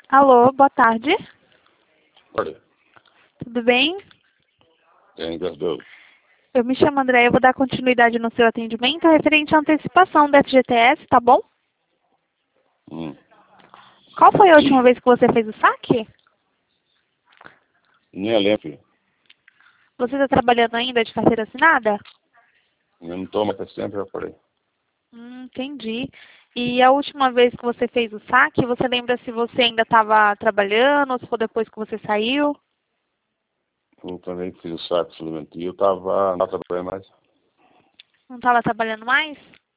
Alô, boa tarde. Olha, Tudo bem? tem graças a Deus. Eu me chamo André, eu vou dar continuidade no seu atendimento referente à antecipação da FGTS, tá bom? Hum. Qual foi a última vez que você fez o saque? Nem lembro, filho. Você está trabalhando ainda de carteira assinada? Eu não tomo até sempre, já falei. Entendi. E a última vez que você fez o saque, você lembra se você ainda estava trabalhando ou se foi depois que você saiu? Eu também fiz o saco suplementar. Eu tava não trabalhando mais. Não estava trabalhando mais?